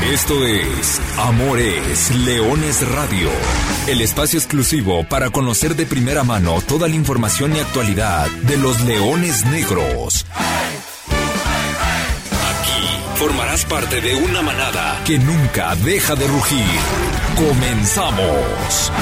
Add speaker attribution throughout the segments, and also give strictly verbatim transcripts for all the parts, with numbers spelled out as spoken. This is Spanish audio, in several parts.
Speaker 1: Esto es Amores Leones Radio, el espacio exclusivo para conocer de primera mano toda la información y actualidad de los Leones Negros. Aquí formarás parte de una manada que nunca deja de rugir. ¡Comenzamos!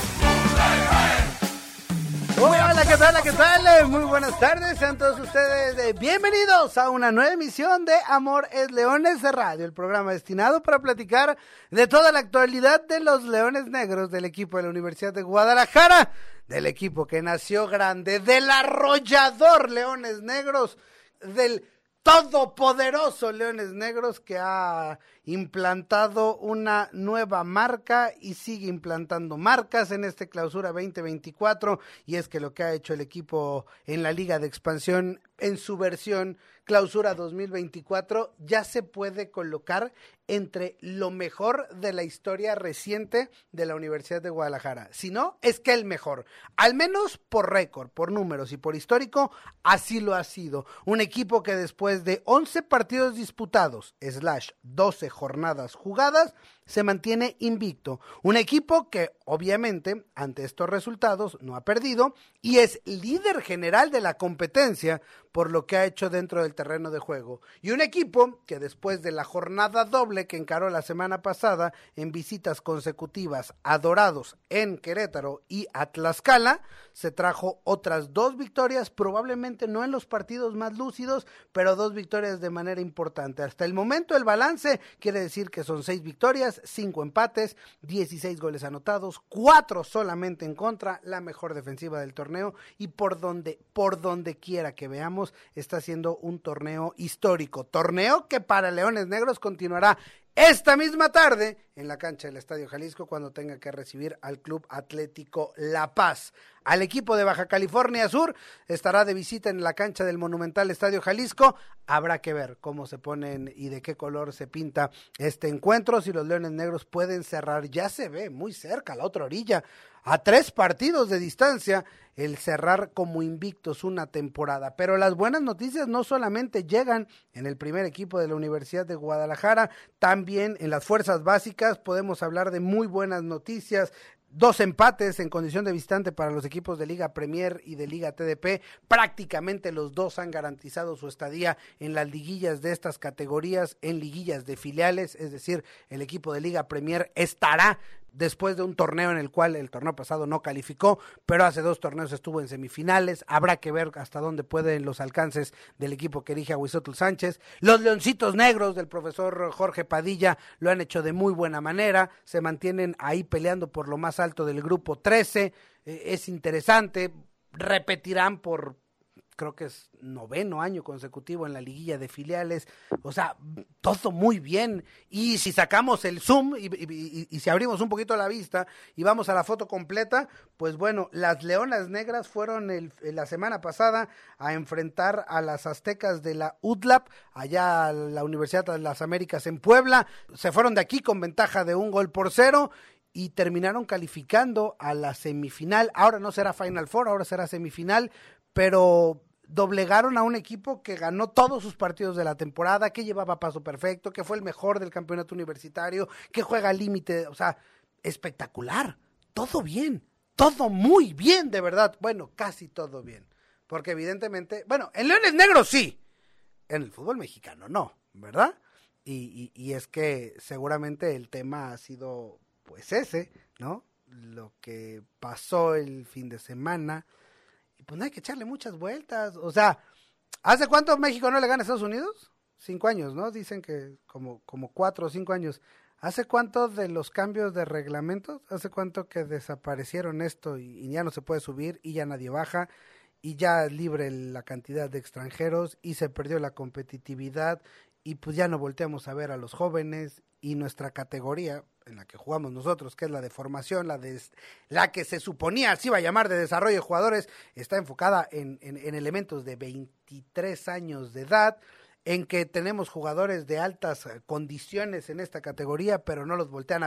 Speaker 2: Hola, ¿qué tal? ¿Qué tal? Muy buenas tardes, sean todos ustedes bienvenidos a una nueva emisión de Amores Leones de Radio, el programa destinado para platicar de toda la actualidad de los Leones Negros, del equipo de la Universidad de Guadalajara, del equipo que nació grande, del arrollador Leones Negros, del todopoderoso Leones Negros que ha implantado una nueva marca y sigue implantando marcas en este clausura veinte veinticuatro, y es que lo que ha hecho el equipo en la Liga de Expansión en su versión clausura dos mil veinticuatro ya se puede colocar entre lo mejor de la historia reciente de la Universidad de Guadalajara. Si no, es que el mejor, al menos por récord, por números y por histórico, así lo ha sido. Un equipo que después de once partidos disputados, slash doce jornadas jugadas, se mantiene invicto. Un equipo que obviamente ante estos resultados no ha perdido y es líder general de la competencia por lo que ha hecho dentro del terreno de juego. Y un equipo que después de la jornada doble que encaró la semana pasada en visitas consecutivas a Dorados en Querétaro y a Tlaxcala, se trajo otras dos victorias, probablemente no en los partidos más lúcidos, pero dos victorias de manera importante. Hasta el momento el balance quiere decir que son seis victorias, cinco empates, dieciséis goles anotados, cuatro solamente en contra, la mejor defensiva del torneo, y por donde, por donde quiera que veamos, está siendo un torneo histórico, torneo que para Leones Negros continuará esta misma tarde en la cancha del Estadio Jalisco cuando tenga que recibir al Club Atlético La Paz. Al equipo de Baja California Sur estará de visita en la cancha del monumental Estadio Jalisco. Habrá que ver cómo se ponen y de qué color se pinta este encuentro, si los Leones Negros pueden cerrar. Ya se ve muy cerca, a la otra orilla, a tres partidos de distancia, el cerrar como invictos una temporada. Pero las buenas noticias no solamente llegan en el primer equipo de la Universidad de Guadalajara, también en las fuerzas básicas podemos hablar de muy buenas noticias. Dos empates en condición de visitante para los equipos de Liga Premier y de Liga T D P. Prácticamente los dos han garantizado su estadía en las liguillas de estas categorías, en liguillas de filiales, es decir, el equipo de Liga Premier estará después de un torneo en el cual el torneo pasado no calificó, pero hace dos torneos estuvo en semifinales. Habrá que ver hasta dónde pueden los alcances del equipo que dirige a Huizotl Sánchez. Los Leoncitos Negros del profesor Jorge Padilla lo han hecho de muy buena manera, se mantienen ahí peleando por lo más alto del grupo trece, eh, es interesante, repetirán por creo que es noveno año consecutivo en la liguilla de filiales, o sea, todo muy bien. Y si sacamos el zoom y, y, y, y si abrimos un poquito la vista y vamos a la foto completa, pues bueno, las Leonas Negras fueron el, la semana pasada a enfrentar a las Aztecas de la U D L A P, allá a la Universidad de las Américas en Puebla, se fueron de aquí con ventaja de un gol por cero, y terminaron calificando a la semifinal. Ahora no será Final Four, ahora será semifinal, pero doblegaron a un equipo que ganó todos sus partidos de la temporada, que llevaba paso perfecto, que fue el mejor del campeonato universitario, que juega al límite, o sea, espectacular, todo bien, todo muy bien, de verdad, bueno, casi todo bien, porque evidentemente, bueno, en Leones Negros sí, en el fútbol mexicano no, ¿verdad? Y, y, y es que seguramente el tema ha sido, pues ese, ¿no? Lo que pasó el fin de semana. Y pues no hay que echarle muchas vueltas, o sea, ¿hace cuánto México no le gana a Estados Unidos? Cinco años, ¿no? Dicen que como, como cuatro o cinco años. ¿Hace cuánto de los cambios de reglamentos? ¿Hace cuánto que desaparecieron esto y, y ya no se puede subir y ya nadie baja y ya es libre la cantidad de extranjeros y se perdió la competitividad y pues ya no volteamos a ver a los jóvenes y nuestra categoría en la que jugamos nosotros, que es la de formación, la de la que se suponía se iba a llamar de desarrollo de jugadores, está enfocada en, en, en elementos de veintitrés años de edad, en que tenemos jugadores de altas condiciones en esta categoría, pero no los voltean a ver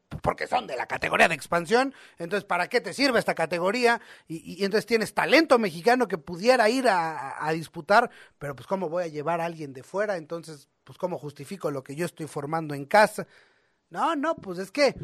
Speaker 2: porque son de la categoría de expansión. Entonces, ¿para qué te sirve esta categoría? Y, y entonces tienes talento mexicano que pudiera ir a, a disputar, pero pues ¿cómo voy a llevar a alguien de fuera? Entonces, pues ¿cómo justifico lo que yo estoy formando en casa? No, no, pues es que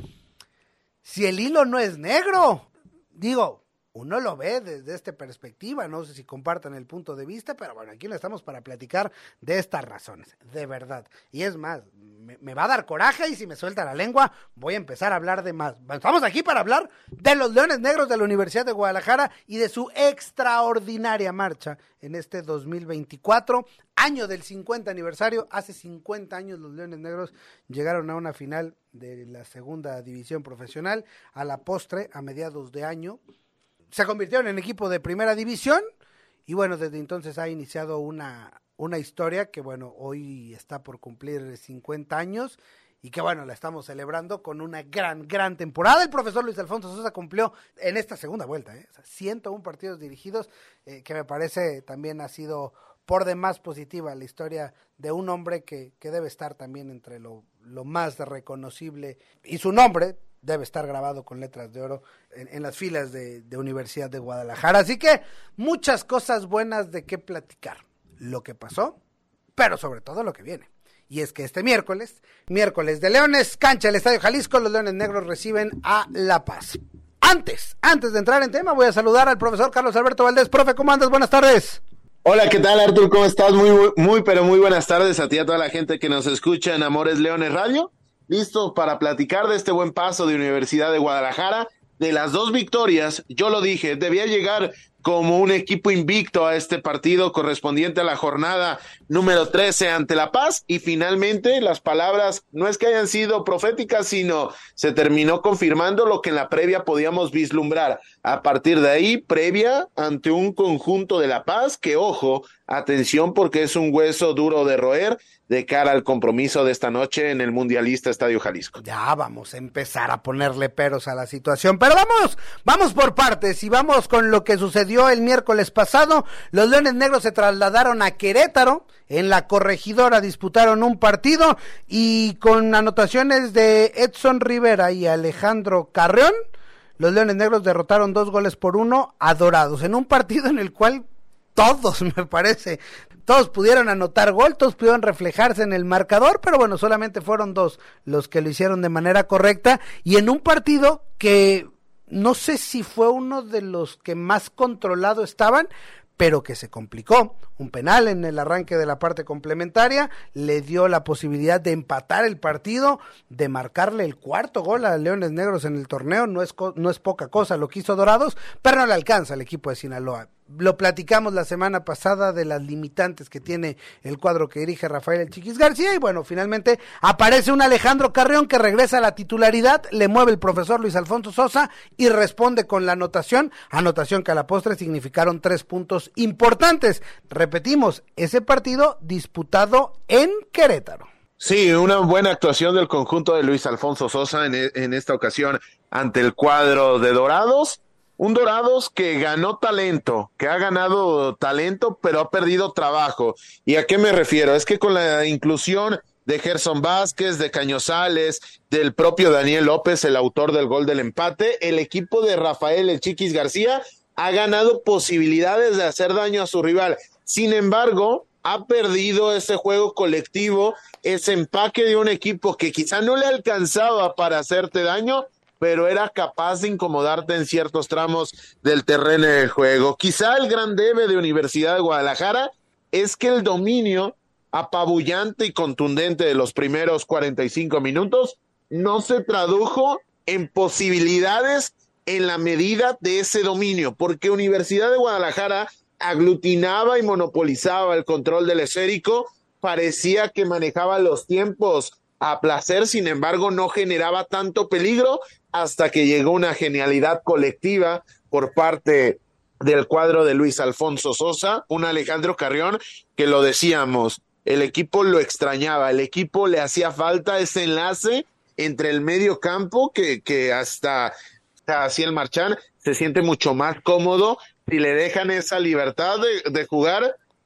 Speaker 2: si el hilo no es negro, digo, uno lo ve desde esta perspectiva, no sé si compartan el punto de vista, pero bueno, aquí no estamos para platicar de estas razones, de verdad. Y es más, me, me va a dar coraje y si me suelta la lengua, voy a empezar a hablar de más. Estamos aquí para hablar de los Leones Negros de la Universidad de Guadalajara y de su extraordinaria marcha en este dos mil veinticuatro, año del cincuenta aniversario. Hace cincuenta años los Leones Negros llegaron a una final de la segunda división profesional, a la postre, a mediados de año. Se convirtieron en equipo de primera división y bueno, desde entonces ha iniciado una, una historia que bueno, hoy está por cumplir cincuenta años y que bueno, la estamos celebrando con una gran, gran temporada. El profesor Luis Alfonso Sosa cumplió en esta segunda vuelta, ¿eh? O sea, ciento uno partidos dirigidos, eh, que me parece también ha sido por demás positiva la historia de un hombre que, que debe estar también entre lo, lo más reconocible y su nombre debe estar grabado con letras de oro en, en las filas de, de Universidad de Guadalajara. Así que muchas cosas buenas de qué platicar. Lo que pasó, pero sobre todo lo que viene. Y es que este miércoles, miércoles de Leones, cancha del Estadio Jalisco, los Leones Negros reciben a La Paz. Antes, antes de entrar en tema, voy a saludar al profesor Carlos Alberto Valdés. Profe, ¿cómo andas? Buenas tardes.
Speaker 3: Hola, ¿qué tal, Artur? ¿Cómo estás? Muy, muy, pero muy buenas tardes a ti y a toda la gente que nos escucha en Amores Leones Radio. Listo para platicar de este buen paso de Universidad de Guadalajara, de las dos victorias. Yo lo dije, debía llegar como un equipo invicto a este partido correspondiente a la jornada número trece ante La Paz, y finalmente las palabras no es que hayan sido proféticas, sino se terminó confirmando lo que en la previa podíamos vislumbrar. A partir de ahí, previa ante un conjunto de La Paz que, ojo, atención, porque es un hueso duro de roer de cara al compromiso de esta noche en el Mundialista Estadio Jalisco.
Speaker 2: Ya vamos a empezar a ponerle peros a la situación, pero vamos, vamos por partes y vamos con lo que sucedió el miércoles pasado. Los Leones Negros se trasladaron a Querétaro, en la Corregidora disputaron un partido y con anotaciones de Edson Rivera y Alejandro Carrión, los Leones Negros derrotaron dos goles por uno a Dorados, en un partido en el cual todos, me parece, todos pudieron anotar gol, todos pudieron reflejarse en el marcador, pero bueno, solamente fueron dos los que lo hicieron de manera correcta, y en un partido que no sé si fue uno de los que más controlado estaban, pero que se complicó. Un penal en el arranque de la parte complementaria le dio la posibilidad de empatar el partido, de marcarle el cuarto gol a Leones Negros en el torneo. No es, co- no es poca cosa lo que hizo Dorados, pero no le alcanza al equipo de Sinaloa. Lo platicamos la semana pasada de las limitantes que tiene el cuadro que dirige Rafael El Chiquis García, y bueno, finalmente aparece un Alejandro Carrión que regresa a la titularidad, le mueve el profesor Luis Alfonso Sosa y responde con la anotación, anotación que a la postre significaron tres puntos importantes. Repetimos, ese partido disputado en Querétaro.
Speaker 3: Sí, una buena actuación del conjunto de Luis Alfonso Sosa en, en esta ocasión ante el cuadro de Dorados. Un Dorados que ganó talento, que ha ganado talento, pero ha perdido trabajo. ¿Y a qué me refiero? Es que con la inclusión de Gerson Vázquez, de Cañozales, del propio Daniel López, el autor del gol del empate, el equipo de Rafael El Chiquis García ha ganado posibilidades de hacer daño a su rival. Sin embargo, ha perdido ese juego colectivo, ese empaque de un equipo que quizá no le alcanzaba para hacerte daño, pero era capaz de incomodarte en ciertos tramos del terreno de juego. Quizá el gran debe de Universidad de Guadalajara es que el dominio apabullante y contundente de los primeros cuarenta y cinco minutos no se tradujo en posibilidades en la medida de ese dominio, porque Universidad de Guadalajara aglutinaba y monopolizaba el control del esférico, parecía que manejaba los tiempos a placer, sin embargo no generaba tanto peligro hasta que llegó una genialidad colectiva por parte del cuadro de Luis Alfonso Sosa, un Alejandro Carrión que lo decíamos, el equipo lo extrañaba, el equipo le hacía falta ese enlace entre el medio campo que, que hasta así el Marchán se siente mucho más cómodo si le dejan esa libertad de, de jugar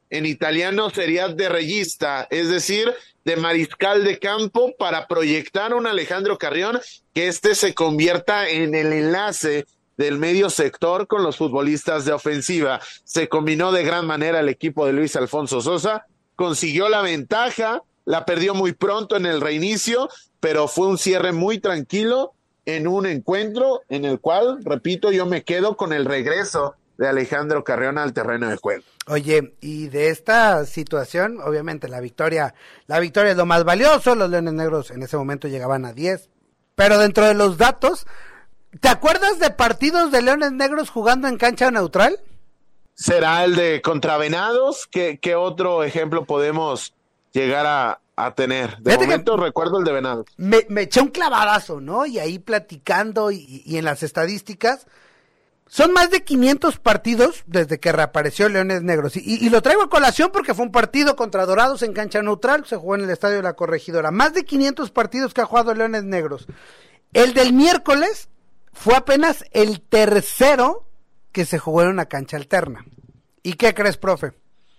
Speaker 3: en italiano sería de regista, es decir, de mariscal de campo, para proyectar a un Alejandro Carrión, que este se convierta en el enlace del medio sector con los futbolistas de ofensiva. Se combinó de gran manera el equipo de Luis Alfonso Sosa, consiguió la ventaja, la perdió muy pronto en el reinicio, pero fue un cierre muy tranquilo en un encuentro en el cual, repito, yo me quedo con el regreso de Alejandro Carrión al terreno de juego.
Speaker 2: Oye, y de esta situación, obviamente la victoria, la victoria es lo más valioso, los Leones Negros en ese momento llegaban a diez, pero dentro de los datos, ¿te acuerdas de partidos de Leones Negros jugando en cancha neutral?
Speaker 3: ¿Será el de contra Venados? ¿Qué, qué otro ejemplo podemos llegar a, a tener? De
Speaker 2: Fíjate
Speaker 3: momento
Speaker 2: que
Speaker 3: recuerdo el de Venados.
Speaker 2: Me, me eché un clavadazo, ¿no? Y ahí platicando y, y en las estadísticas, son más de quinientos partidos desde que reapareció Leones Negros. Y, y, y lo traigo a colación porque fue un partido contra Dorados en cancha neutral, se jugó en el Estadio de la Corregidora. Más de quinientos partidos que ha jugado Leones Negros. El del miércoles fue apenas el tercero que se jugó en una cancha alterna. ¿Y qué crees, profe?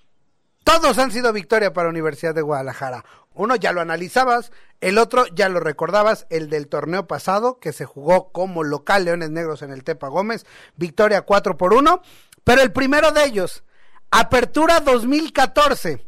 Speaker 2: Todos han sido victoria para Universidad de Guadalajara. Uno ya lo analizabas, el otro ya lo recordabas, el del torneo pasado, que se jugó como local Leones Negros en el Tepa Gómez, victoria cuatro por uno, pero el primero de ellos, Apertura dos mil catorce,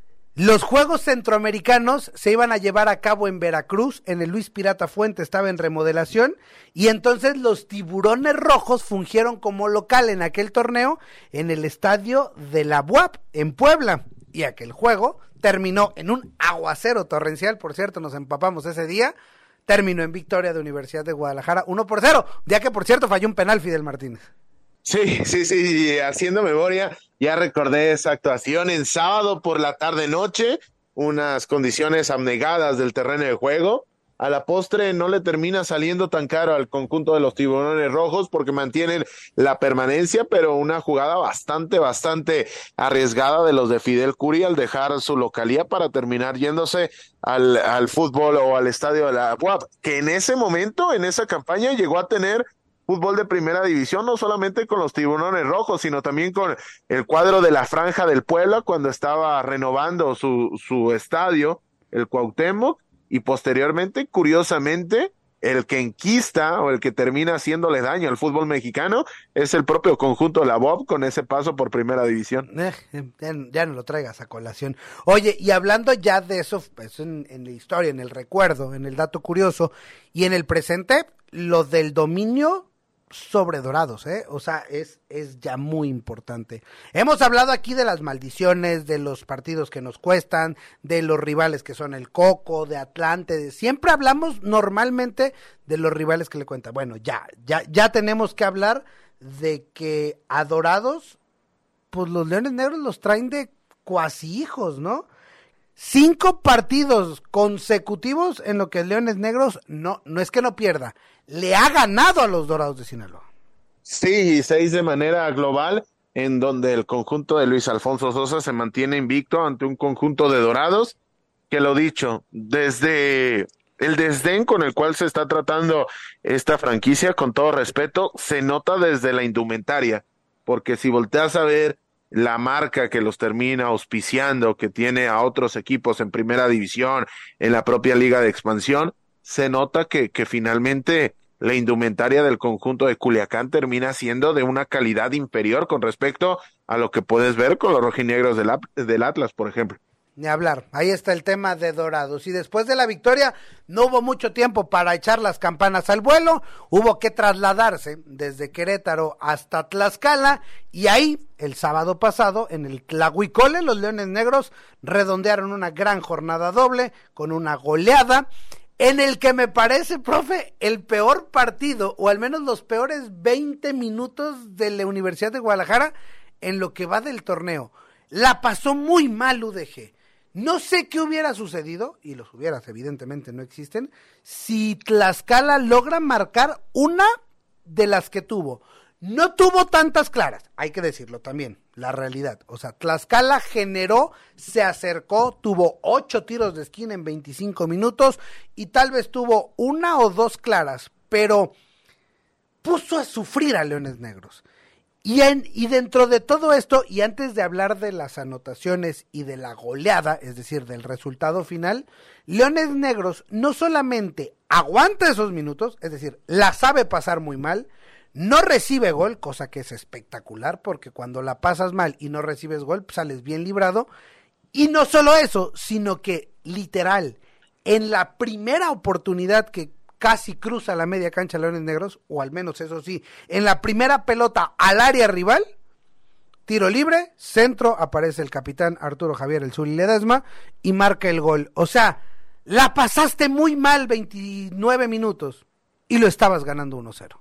Speaker 2: los Juegos Centroamericanos se iban a llevar a cabo en Veracruz, en el Luis Pirata Fuente, estaba en remodelación, y entonces los Tiburones Rojos fungieron como local en aquel torneo, en el estadio de la U A P, en Puebla, y aquel juego terminó en un aguacero torrencial, por cierto, nos empapamos ese día, terminó en victoria de Universidad de Guadalajara, uno por cero, día que por cierto falló un penal Fidel Martínez.
Speaker 3: Sí, sí, sí, haciendo memoria, ya recordé esa actuación en sábado por la tarde-noche, unas condiciones abnegadas del terreno de juego. A la postre no le termina saliendo tan caro al conjunto de los Tiburones Rojos porque mantienen la permanencia, pero una jugada bastante, bastante arriesgada de los de Fidel Curi al dejar su localía para terminar yéndose al, al fútbol o al estadio de la U A P, que en ese momento, en esa campaña, llegó a tener fútbol de primera división, no solamente con los Tiburones Rojos, sino también con el cuadro de la Franja del Puebla, cuando estaba renovando su, su estadio, el Cuauhtémoc, y posteriormente, curiosamente, el que enquista o el que termina haciéndole daño al fútbol mexicano es el propio conjunto de la B O B con ese paso por primera división.
Speaker 2: Eh, ya, ya no lo traigas a colación. Oye, y hablando ya de eso, pues en, en la historia, en el recuerdo, en el dato curioso, y en el presente, lo del dominio sobre Dorados, ¿eh? O sea, es, es ya muy importante. Hemos hablado aquí de las maldiciones, de los partidos que nos cuestan, de los rivales que son el Coco, de Atlante, de... siempre hablamos normalmente de los rivales que le cuentan. Bueno, ya, ya, ya tenemos que hablar de que a Dorados, pues los Leones Negros los traen de cuasi hijos, ¿no? Cinco partidos consecutivos en lo que Leones Negros no, no es que no pierda, le ha ganado a los Dorados de Sinaloa.
Speaker 3: Sí, seis de manera global, en donde el conjunto de Luis Alfonso Sosa se mantiene invicto ante un conjunto de Dorados, que lo dicho, desde el desdén con el cual se está tratando esta franquicia, con todo respeto, se nota desde la indumentaria, porque si volteas a ver la marca que los termina auspiciando, que tiene a otros equipos en primera división, en la propia liga de expansión, se nota que, que finalmente la indumentaria del conjunto de Culiacán termina siendo de una calidad inferior con respecto a lo que puedes ver con los rojinegros del, del Atlas, por ejemplo.
Speaker 2: Ni hablar, ahí está el tema de Dorados, y después de la victoria no hubo mucho tiempo para echar las campanas al vuelo, hubo que trasladarse desde Querétaro hasta Tlaxcala, y ahí, el sábado pasado, en el Tlahuicole, los Leones Negros redondearon una gran jornada doble, con una goleada, en el que me parece, profe, el peor partido, o al menos los peores veinte minutos de la Universidad de Guadalajara, en lo que va del torneo. La pasó muy mal U D G. No sé qué hubiera sucedido, y los hubieras evidentemente no existen, si Tlaxcala logra marcar una de las que tuvo. No tuvo tantas claras, hay que decirlo también, la realidad. O sea, Tlaxcala generó, se acercó, tuvo ocho tiros de esquina en veinticinco minutos y tal vez tuvo una o dos claras, pero puso a sufrir a Leones Negros. Y, en, y dentro de todo esto, y antes de hablar de las anotaciones y de la goleada, es decir, del resultado final, Leones Negros no solamente aguanta esos minutos, es decir, la sabe pasar muy mal, no recibe gol, cosa que es espectacular, porque cuando la pasas mal y no recibes gol, pues sales bien librado, y no solo eso, sino que literal, en la primera oportunidad que casi cruza la media cancha Leones Negros, o al menos eso sí, en la primera pelota al área rival, tiro libre, centro, aparece el capitán Arturo Javier El Zuli Ledesma y marca el gol. O sea, la pasaste muy mal veintinueve minutos y lo estabas ganando uno cero.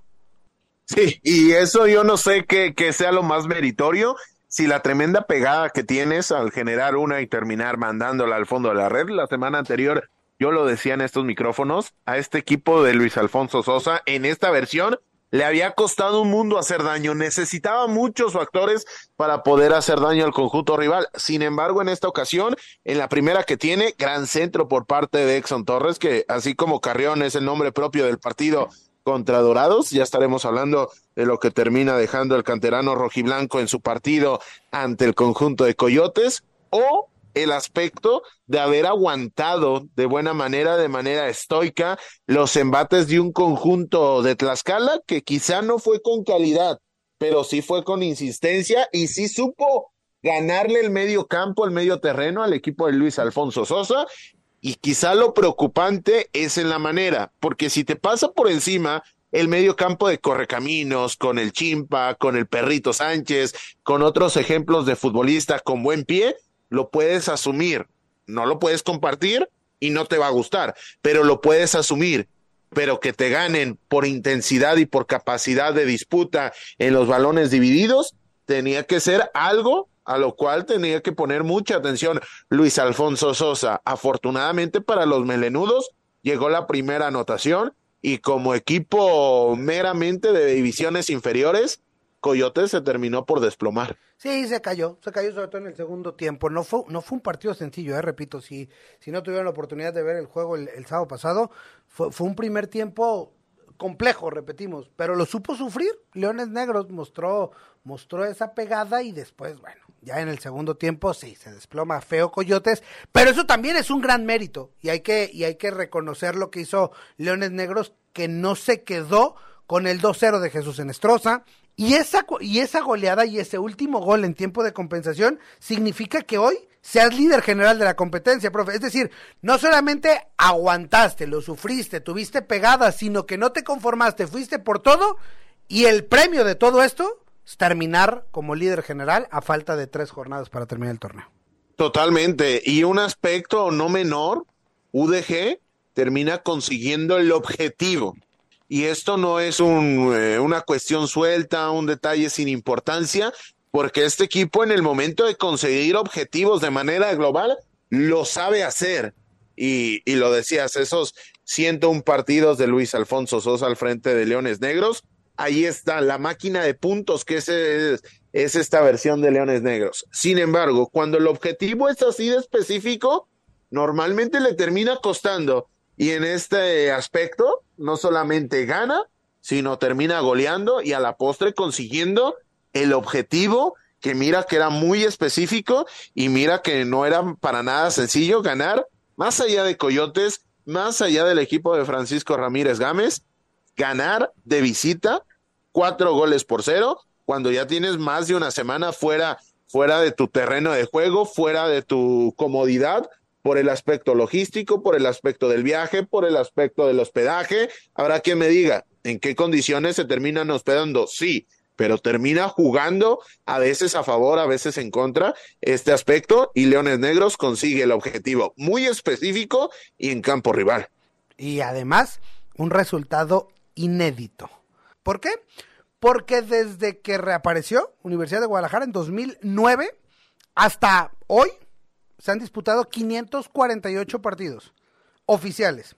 Speaker 3: Sí, y eso yo no sé que, que sea lo más meritorio, si la tremenda pegada que tienes al generar una y terminar mandándola al fondo de la red. La semana anterior yo lo decía en estos micrófonos, a este equipo de Luis Alfonso Sosa, en esta versión, le había costado un mundo hacer daño, necesitaba muchos factores para poder hacer daño al conjunto rival. Sin embargo, en esta ocasión, en la primera que tiene, gran centro por parte de Exxon Torres, que así como Carrión es el nombre propio del partido contra Dorados, ya estaremos hablando de lo que termina dejando el canterano rojiblanco en su partido ante el conjunto de Coyotes, o el aspecto de haber aguantado de buena manera, de manera estoica, los embates de un conjunto de Tlaxcala que quizá no fue con calidad, pero sí fue con insistencia y sí supo ganarle el medio campo, el medio terreno al equipo de Luis Alfonso Sosa. Y quizá lo preocupante es en la manera, porque si te pasa por encima el medio campo de Correcaminos, con el Chimpa, con el Perrito Sánchez, con otros ejemplos de futbolistas con buen pie, lo puedes asumir, no lo puedes compartir y no te va a gustar, pero lo puedes asumir. Pero que te ganen por intensidad y por capacidad de disputa en los balones divididos, tenía que ser algo a lo cual tenía que poner mucha atención Luis Alfonso Sosa. Afortunadamente para los melenudos llegó la primera anotación y como equipo meramente de divisiones inferiores, Coyotes se terminó por desplomar.
Speaker 2: Sí, se cayó, se cayó sobre todo en el segundo tiempo. No fue, no fue un partido sencillo, eh, repito, si, si no tuvieron la oportunidad de ver el juego el, el sábado pasado, fue, fue un primer tiempo complejo, repetimos, pero lo supo sufrir. Leones Negros mostró, mostró esa pegada y después, bueno, ya en el segundo tiempo sí, se desploma feo Coyotes, pero eso también es un gran mérito y hay que, y hay que reconocer lo que hizo Leones Negros, que no se quedó con el dos cero de Jesús Enestrosa. Y esa, y esa goleada y ese último gol en tiempo de compensación significa que hoy seas líder general de la competencia, profe. Es decir, no solamente aguantaste, lo sufriste, tuviste pegada, sino que no te conformaste, fuiste por todo, y el premio de todo esto es terminar como líder general a falta de tres jornadas para terminar el torneo.
Speaker 3: Totalmente, y un aspecto no menor, U D G termina consiguiendo el objetivo. Y esto no es un, eh, una cuestión suelta, un detalle sin importancia, porque este equipo en el momento de conseguir objetivos de manera global, lo sabe hacer. Y, y lo decías, esos ciento uno partidos de Luis Alfonso Sosa al frente de Leones Negros, ahí está la máquina de puntos que es, es, es esta versión de Leones Negros. Sin embargo, cuando el objetivo es así de específico, normalmente le termina costando. Y en este aspecto, no solamente gana, sino termina goleando y a la postre consiguiendo el objetivo, que mira que era muy específico y mira que no era para nada sencillo ganar, más allá de Coyotes, más allá del equipo de Francisco Ramírez Gámez, ganar de visita cuatro goles por cero, cuando ya tienes más de una semana fuera, fuera de tu terreno de juego, fuera de tu comodidad, por el aspecto logístico, por el aspecto del viaje, por el aspecto del hospedaje. Habrá quien me diga, ¿en qué condiciones se terminan hospedando? Sí, pero termina jugando a veces a favor, a veces en contra este aspecto, y Leones Negros consigue el objetivo muy específico y en campo rival.
Speaker 2: Y además, un resultado inédito. ¿Por qué? Porque desde que reapareció Universidad de Guadalajara en dos mil nueve hasta hoy, se han disputado quinientos cuarenta y ocho partidos oficiales,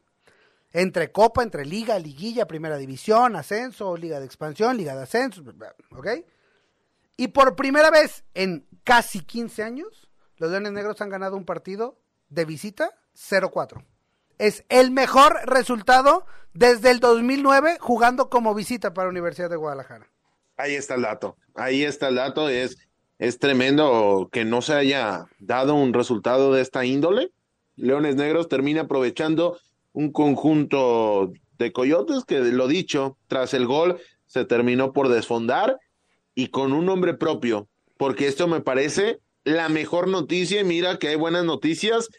Speaker 2: entre Copa, entre Liga, Liguilla, Primera División, Ascenso, Liga de Expansión, Liga de Ascenso, ¿ok? Y por primera vez en casi quince años, los Leones Negros han ganado un partido de visita cero cuatro. Es el mejor resultado desde el dos mil nueve jugando como visita para Universidad de Guadalajara.
Speaker 3: Ahí está el dato, ahí está el dato, es, es tremendo que no se haya dado un resultado de esta índole. Leones Negros termina aprovechando un conjunto de Coyotes que, lo dicho, tras el gol se terminó por desfondar y con un nombre propio, porque esto me parece la mejor noticia, y mira que hay buenas noticias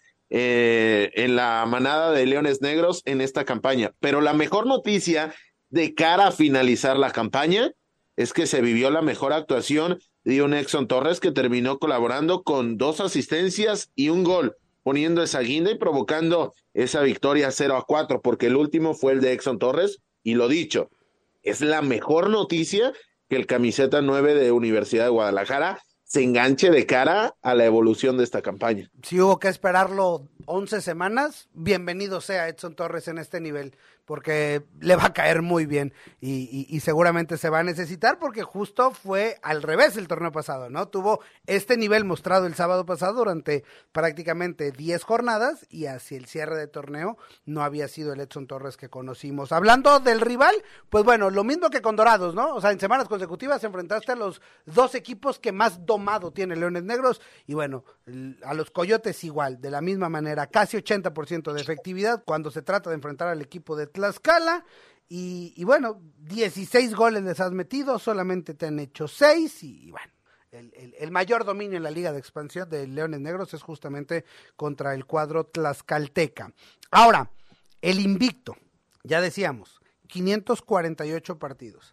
Speaker 3: eh, en la manada de Leones Negros en esta campaña, pero la mejor noticia de cara a finalizar la campaña es que se vivió la mejor actuación de un Exxon Torres que terminó colaborando con dos asistencias y un gol, poniendo esa guinda y provocando esa victoria cero a cuatro, porque el último fue el de Exxon Torres, y lo dicho, es la mejor noticia que el camiseta nueve de Universidad de Guadalajara se enganche de cara a la evolución de esta campaña.
Speaker 2: Si hubo que esperarlo once semanas, bienvenido sea Edson Torres en este nivel, porque le va a caer muy bien y, y, y seguramente se va a necesitar, porque justo fue al revés el torneo pasado, ¿no? Tuvo este nivel mostrado el sábado pasado durante prácticamente diez jornadas y hacia el cierre de torneo no había sido el Edson Torres que conocimos. Hablando del rival, pues bueno, lo mismo que con Dorados, ¿no? O sea, en semanas consecutivas enfrentaste a los dos equipos que más domado tiene Leones Negros y bueno, a los Coyotes igual, de la misma manera, casi ochenta por ciento de efectividad cuando se trata de enfrentar al equipo de Tlaxcala y, y bueno, dieciséis goles les has metido, solamente te han hecho seis y, y bueno, el, el, el mayor dominio en la Liga de Expansión de Leones Negros es justamente contra el cuadro tlaxcalteca. Ahora, el invicto, ya decíamos, quinientos cuarenta y ocho partidos.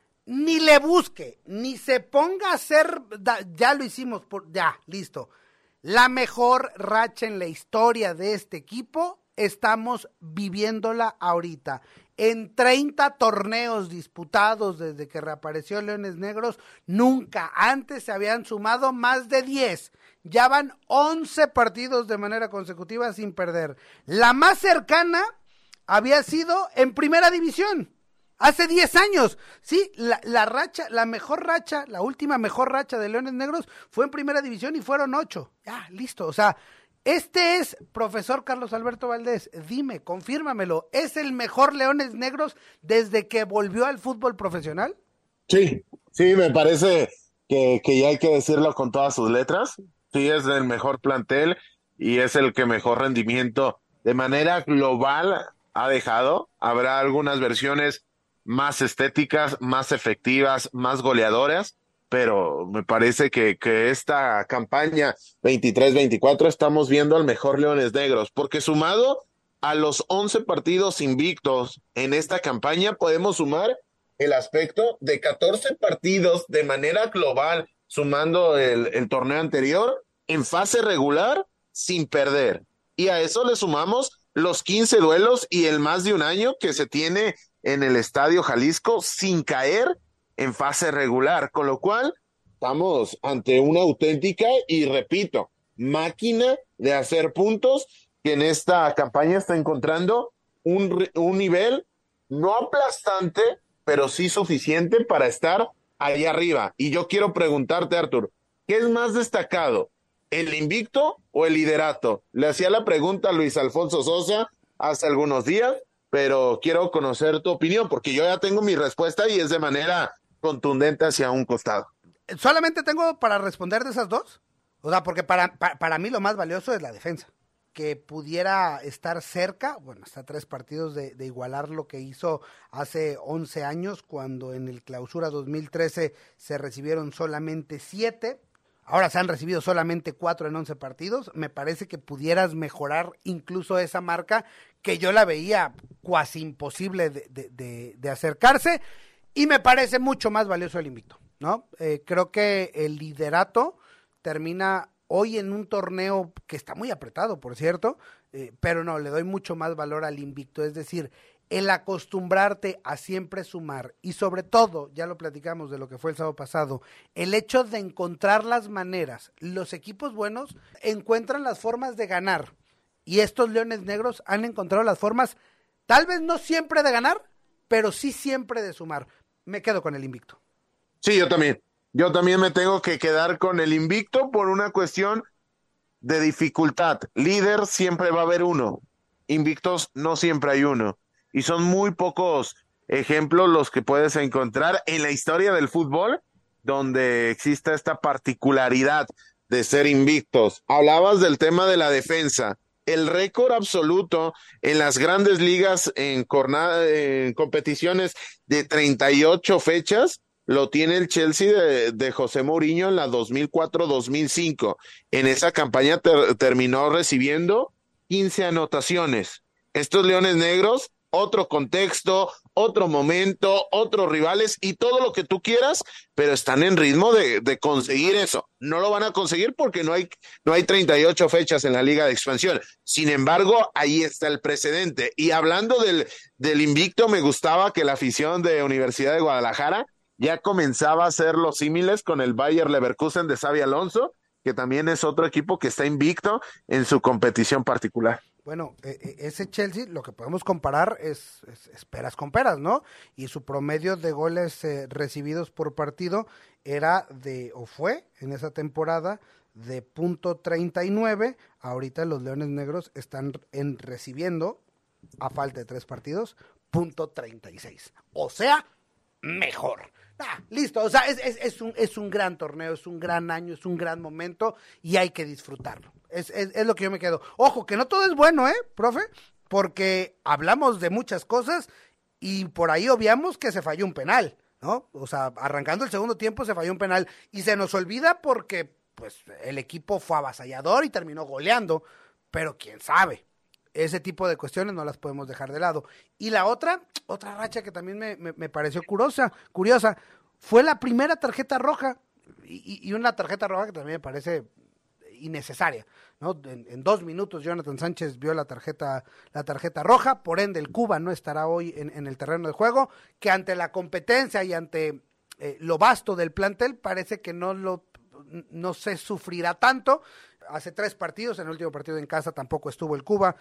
Speaker 2: Ni le busque, ni se ponga a hacer, da, ya lo hicimos, por, ya, listo. La mejor racha en la historia de este equipo, estamos viviéndola ahorita. En treinta torneos disputados desde que reapareció Leones Negros, nunca antes se habían sumado más de diez. Ya van once partidos de manera consecutiva sin perder. La más cercana había sido en Primera División. Hace diez años, sí, la, la racha, la mejor racha, la última mejor racha de Leones Negros fue en Primera División y fueron ocho. Ya, listo, o sea, este es, profesor Carlos Alberto Valdés, dime, confírmamelo, ¿es el mejor Leones Negros desde que volvió al fútbol profesional?
Speaker 3: Sí, sí, me parece que, que ya hay que decirlo con todas sus letras. Sí, es el mejor plantel y es el que mejor rendimiento de manera global ha dejado. Habrá algunas versiones más estéticas, más efectivas, más goleadoras, pero me parece que, que esta campaña veintitrés veinticuatro estamos viendo al mejor Leones Negros, porque sumado a los once partidos invictos en esta campaña, podemos sumar el aspecto de catorce partidos de manera global, sumando el, el torneo anterior, en fase regular, sin perder. Y a eso le sumamos los quince duelos y el más de un año que se tiene en el Estadio Jalisco sin caer en fase regular, con lo cual estamos ante una auténtica y repito, máquina de hacer puntos que en esta campaña está encontrando un, un nivel no aplastante, pero sí suficiente para estar ahí arriba. Y yo quiero preguntarte, Artur, ¿qué es más destacado? ¿El invicto o el liderato? Le hacía la pregunta a Luis Alfonso Sosa hace algunos días, pero quiero conocer tu opinión, porque yo ya tengo mi respuesta y es de manera contundente hacia un costado.
Speaker 2: ¿Solamente tengo para responder de esas dos? O sea, porque para, para, para mí lo más valioso es la defensa. Que pudiera estar cerca, bueno, hasta tres partidos de, de igualar lo que hizo hace once años, cuando en el Clausura dos mil trece se recibieron solamente siete. Ahora se han recibido solamente cuatro en once partidos. Me parece que pudieras mejorar incluso esa marca, que yo la veía cuasi imposible de, de, de, de acercarse, y me parece mucho más valioso el invicto, ¿no? Eh, creo que el liderato termina hoy en un torneo que está muy apretado, por cierto, eh, pero no, le doy mucho más valor al invicto, es decir, el acostumbrarte a siempre sumar y sobre todo, ya lo platicamos de lo que fue el sábado pasado, el hecho de encontrar las maneras. Los equipos buenos encuentran las formas de ganar y estos Leones Negros han encontrado las formas, tal vez no siempre de ganar, pero sí siempre de sumar. Me quedo con el invicto.
Speaker 3: Sí, yo también. Yo también me tengo que quedar con el invicto por una cuestión de dificultad. Líder siempre va a haber uno. Invictos no siempre hay uno. Y son muy pocos ejemplos los que puedes encontrar en la historia del fútbol, donde existe esta particularidad de ser invictos. Hablabas del tema de la defensa. El récord absoluto en las grandes ligas en, jornada, en competiciones de treinta y ocho fechas lo tiene el Chelsea de, de José Mourinho en la dos mil cuatro dos mil cinco. En esa campaña ter, terminó recibiendo quince anotaciones. Estos Leones Negros, otro contexto, otro momento, otros rivales y todo lo que tú quieras, pero están en ritmo de, de conseguir eso. No lo van a conseguir porque no hay, no hay treinta y ocho fechas en la Liga de Expansión. Sin embargo, ahí está el precedente. Y hablando del, del invicto, me gustaba que la afición de Universidad de Guadalajara ya comenzaba a hacer los símiles con el Bayer Leverkusen de Xabi Alonso, que también es otro equipo que está invicto en su competición particular.
Speaker 2: Bueno, eh, ese Chelsea, lo que podemos comparar es, es, es peras con peras, ¿no? Y su promedio de goles eh, recibidos por partido era de, o fue en esa temporada, de punto treinta y nueve. Ahorita los Leones Negros están en recibiendo, a falta de tres partidos, punto treinta y seis. O sea, mejor. Ah, listo, o sea, es, es, es, un, es un gran torneo, es un gran año, es un gran momento y hay que disfrutarlo. Es, es, es lo que yo me quedo. Ojo, que no todo es bueno, ¿eh, profe? Porque hablamos de muchas cosas y por ahí obviamos que se falló un penal, ¿no? O sea, arrancando el segundo tiempo se falló un penal y se nos olvida porque, pues, el equipo fue avasallador y terminó goleando, pero quién sabe. Ese tipo de cuestiones no las podemos dejar de lado. Y la otra, otra racha que también me, me, me pareció curiosa, curiosa, fue la primera tarjeta roja, y, y una tarjeta roja que también me parece innecesaria, ¿no? En, en dos minutos Jonathan Sánchez vio la tarjeta, la tarjeta roja, por ende el Cuba no estará hoy en, en el terreno de juego, que ante la competencia y ante eh, lo vasto del plantel parece que no lo, no se sufrirá tanto. Hace tres partidos, en el último partido en casa tampoco estuvo el Cuba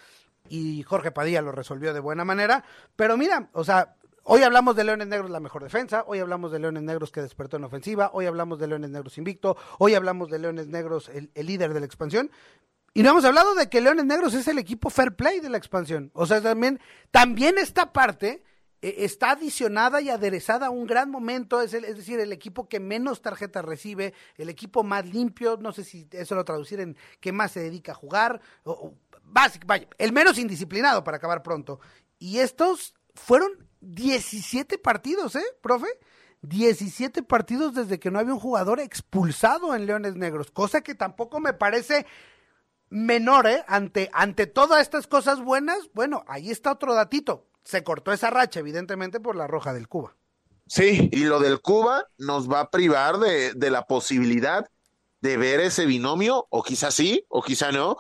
Speaker 2: y Jorge Padilla lo resolvió de buena manera, pero mira, o sea, hoy hablamos de Leones Negros la mejor defensa, hoy hablamos de Leones Negros que despertó en ofensiva, hoy hablamos de Leones Negros invicto, hoy hablamos de Leones Negros el, el líder de la expansión, y no hemos hablado de que Leones Negros es el equipo fair play de la expansión, o sea, también, también esta parte está adicionada y aderezada a un gran momento, es, el, es decir, el equipo que menos tarjetas recibe, el equipo más limpio, no sé si eso lo traducir en que más se dedica a jugar, o, o, básico, vaya, el menos indisciplinado para acabar pronto. Y estos fueron diecisiete partidos, ¿eh, profe? diecisiete partidos desde que no había un jugador expulsado en Leones Negros, cosa que tampoco me parece menor, ¿eh? Ante, ante todas estas cosas buenas, bueno, ahí está otro datito. Se cortó esa racha, evidentemente, por la roja del Cuba.
Speaker 3: Sí, y lo del Cuba nos va a privar de, de la posibilidad de ver ese binomio, o quizá sí, o quizá no,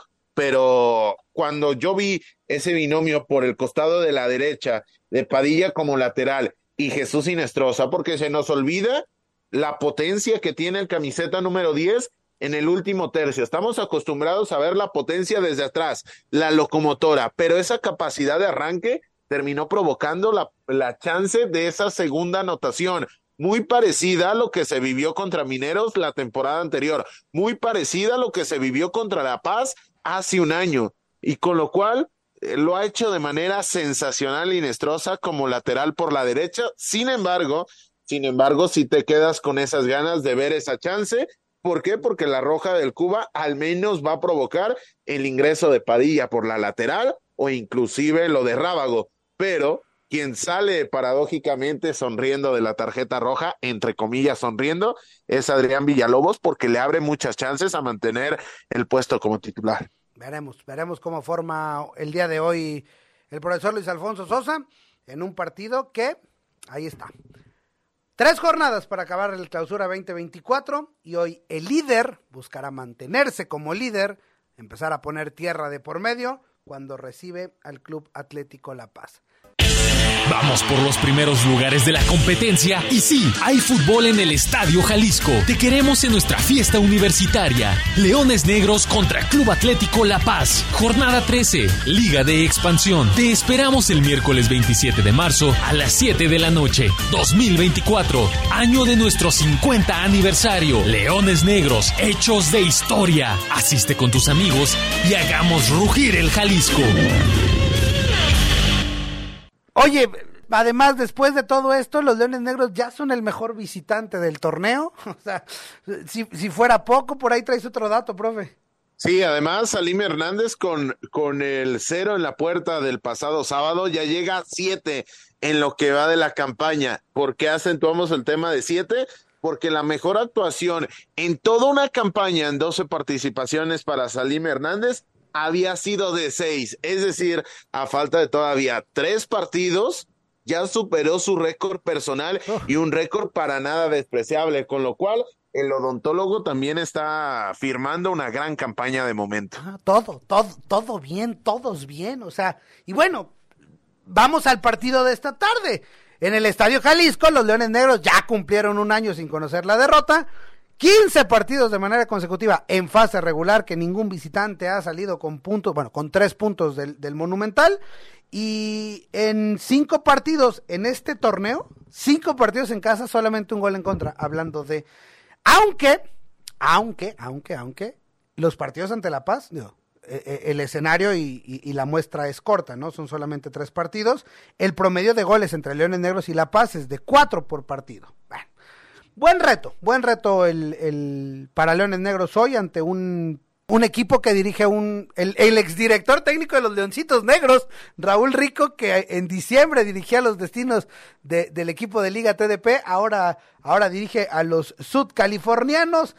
Speaker 3: pero cuando yo vi ese binomio por el costado de la derecha, de Padilla como lateral, y Jesús Inestrosa, porque se nos olvida la potencia que tiene el camiseta número diez en el último tercio. Estamos acostumbrados a ver la potencia desde atrás, la locomotora, pero esa capacidad de arranque terminó provocando la, la chance de esa segunda anotación, muy parecida a lo que se vivió contra Mineros la temporada anterior, muy parecida a lo que se vivió contra La Paz hace un año, y con lo cual eh, lo ha hecho de manera sensacional Inestrosa como lateral por la derecha. Sin embargo, sin embargo, si te quedas con esas ganas de ver esa chance, ¿por qué? Porque la roja del Cuba al menos va a provocar el ingreso de Padilla por la lateral o inclusive lo de Rábago. Pero quien sale paradójicamente sonriendo de la tarjeta roja, entre comillas sonriendo, es Adrián Villalobos, porque le abre muchas chances a mantener el puesto como titular.
Speaker 2: Veremos, veremos cómo forma el día de hoy el profesor Luis Alfonso Sosa en un partido que, ahí está, tres jornadas para acabar el clausura veinte veinticuatro y hoy el líder buscará mantenerse como líder, empezar a poner tierra de por medio cuando recibe al Club Atlético La Paz.
Speaker 1: Vamos por los primeros lugares de la competencia y sí, hay fútbol en el Estadio Jalisco. Te queremos en nuestra fiesta universitaria. Leones Negros contra Club Atlético La Paz. Jornada trece, Liga de Expansión. Te esperamos el miércoles veintisiete de marzo a las siete de la noche. dos mil veinticuatro, año de nuestro cincuenta aniversario. Leones Negros, hechos de historia. Asiste con tus amigos y hagamos rugir el Jalisco.
Speaker 2: Oye, además, después de todo esto, los Leones Negros ya son el mejor visitante del torneo. O sea, si, si fuera poco, por ahí traes otro dato, profe.
Speaker 3: Sí, además, Salim Hernández con, con el cero en la puerta del pasado sábado ya llega a siete en lo que va de la campaña. ¿Por qué acentuamos el tema de siete? Porque la mejor actuación en toda una campaña en doce participaciones para Salim Hernández había sido de seis, es decir, a falta de todavía tres partidos, ya superó su récord personal oh. y un récord para nada despreciable, con lo cual el odontólogo también está firmando una gran campaña de momento.
Speaker 2: Ah, todo, todo, todo bien, todos bien, o sea, y bueno, vamos al partido de esta tarde. En el Estadio Jalisco, los Leones Negros ya cumplieron un año sin conocer la derrota, quince partidos de manera consecutiva en fase regular, que ningún visitante ha salido con puntos, bueno, con tres puntos del, del Monumental, y en cinco partidos en este torneo, cinco partidos en casa, solamente un gol en contra, hablando de... Aunque, aunque, aunque, aunque, los partidos ante La Paz, digo, eh, el escenario y, y, y la muestra es corta, ¿no? Son solamente tres partidos. El promedio de goles entre Leones Negros y La Paz es de cuatro por partido. Bueno, buen reto, buen reto el, el para Leones Negros hoy ante un, un equipo que dirige un el, el exdirector técnico de los Leoncitos Negros, Raúl Rico, que en diciembre dirigía los destinos de, del equipo de Liga T D P, ahora, ahora dirige a los sudcalifornianos.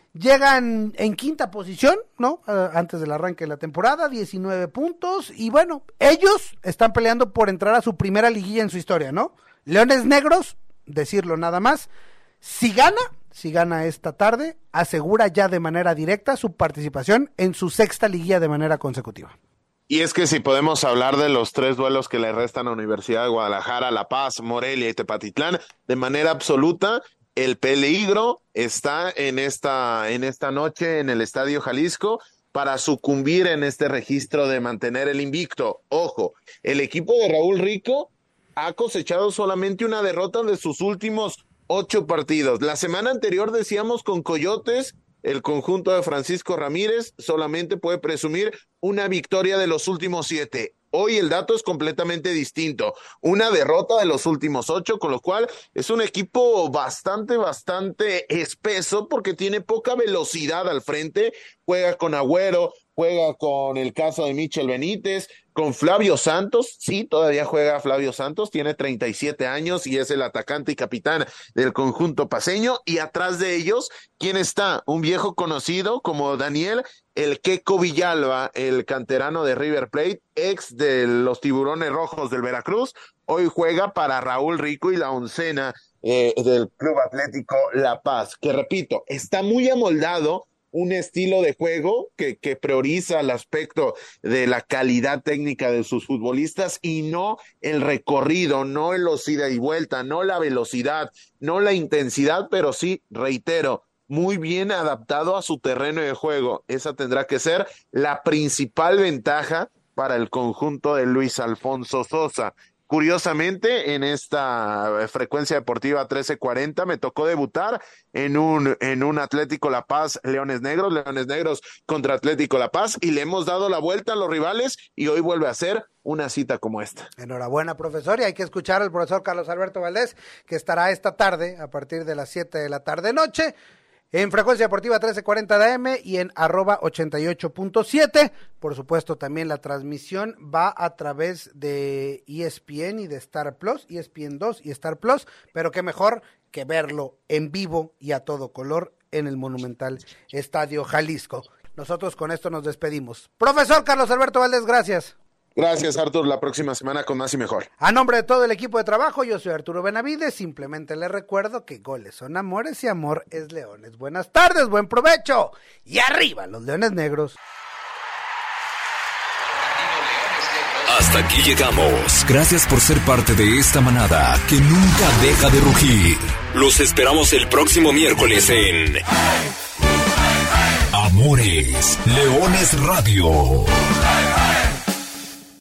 Speaker 2: Llegan en quinta posición, ¿no? Uh, antes del arranque de la temporada, diecinueve puntos, y bueno, ellos están peleando por entrar a su primera liguilla en su historia, ¿no? Leones Negros, decirlo nada más, si gana, si gana esta tarde, asegura ya de manera directa su participación en su sexta liguilla de manera consecutiva.
Speaker 3: Y es que si podemos hablar de los tres duelos que le restan a Universidad de Guadalajara, La Paz, Morelia y Tepatitlán, de manera absoluta, el peligro está en esta, en esta noche en el Estadio Jalisco para sucumbir en este registro de mantener el invicto. Ojo, el equipo de Raúl Rico ha cosechado solamente una derrota de sus últimos ocho partidos. La semana anterior decíamos con Coyotes, el conjunto de Francisco Ramírez solamente puede presumir una victoria de los últimos siete. Hoy el dato es completamente distinto, una derrota de los últimos ocho, con lo cual es un equipo bastante, bastante espeso porque tiene poca velocidad al frente, juega con Agüero, juega con el caso de Michel Benítez, con Flavio Santos, sí, todavía juega Flavio Santos, tiene treinta y siete años y es el atacante y capitán del conjunto paceño, y atrás de ellos, ¿quién está? Un viejo conocido como Daniel El Queco Villalba, el canterano de River Plate, ex de los Tiburones Rojos del Veracruz, hoy juega para Raúl Rico y la oncena eh, del Club Atlético La Paz, que repito, está muy amoldado un estilo de juego que, que prioriza el aspecto de la calidad técnica de sus futbolistas y no el recorrido, no el los ida y vuelta, no la velocidad, no la intensidad, pero sí, reitero, muy bien adaptado a su terreno de juego. Esa tendrá que ser la principal ventaja para el conjunto de Luis Alfonso Sosa. Curiosamente, en esta frecuencia deportiva trece cuarenta me tocó debutar en un, en un Atlético La Paz Leones Negros, Leones Negros contra Atlético La Paz, y le hemos dado la vuelta a los rivales y hoy vuelve a ser una cita como esta.
Speaker 2: Enhorabuena, profesor, y hay que escuchar al profesor Carlos Alberto Valdés, que estará esta tarde a partir de las siete de la tarde noche en frecuencia deportiva trece cuarenta de A M y en arroba ochenta y ocho punto siete. Por supuesto, también la transmisión va a través de E S P N y de Star Plus, E S P N dos y Star Plus, pero qué mejor que verlo en vivo y a todo color en el monumental Estadio Jalisco. Nosotros con esto nos despedimos. Profesor Carlos Alberto Valdés, gracias.
Speaker 3: Gracias, Artur. La próxima semana con más y mejor.
Speaker 2: A nombre de todo el equipo de trabajo, yo soy Arturo Benavides. Simplemente les recuerdo que goles son amores y amor es leones. Buenas tardes, buen provecho. Y arriba los Leones Negros.
Speaker 1: Hasta aquí llegamos. Gracias por ser parte de esta manada que nunca deja de rugir. Los esperamos el próximo miércoles en Amores Leones Radio.